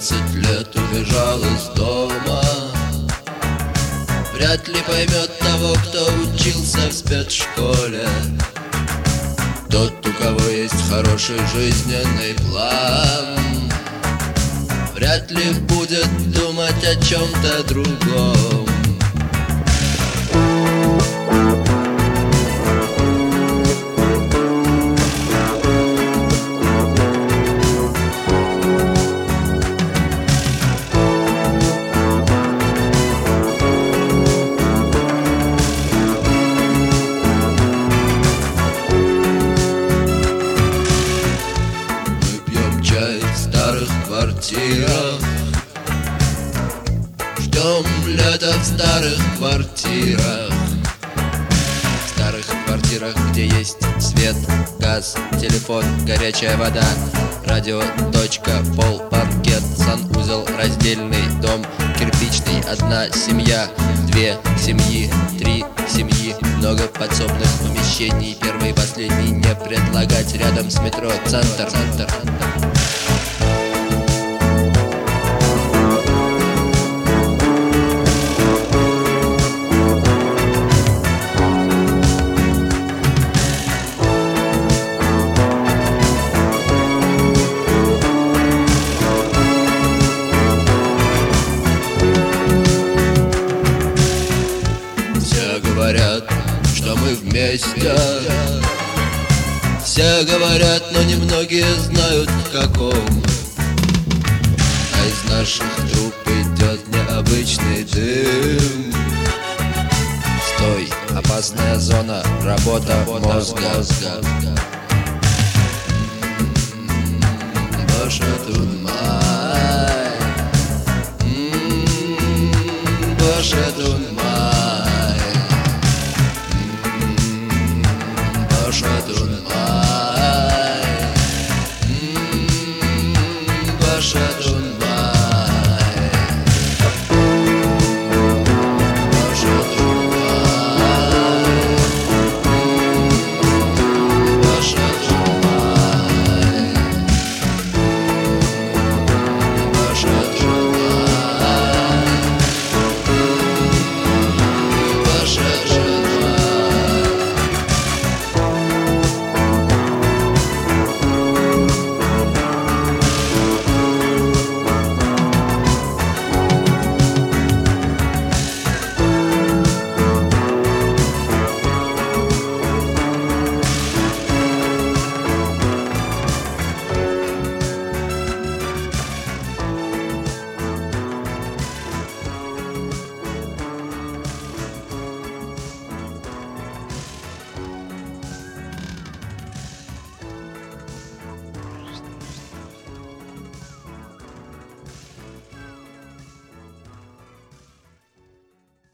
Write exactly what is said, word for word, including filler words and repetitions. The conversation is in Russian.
семнадцать лет убежал из дома. Вряд ли поймет того, кто учился в спецшколе. Тот, у кого есть хороший жизненный план, вряд ли будет думать о чем-то другом. Ждем лета в старых квартирах. В старых квартирах, где есть свет, газ, телефон, горячая вода, радио, точка, пол, паркет, санузел, раздельный дом, кирпичный, одна семья, две семьи, три семьи, много подсобных помещений, первый и последний не предлагать, рядом с метро, центр, центр. Говорят, что мы вместе. Все говорят, но немногие знают в каком. А из наших труб идет необычный дым. Стой, опасная зона, работа мозга. Ваша трудность.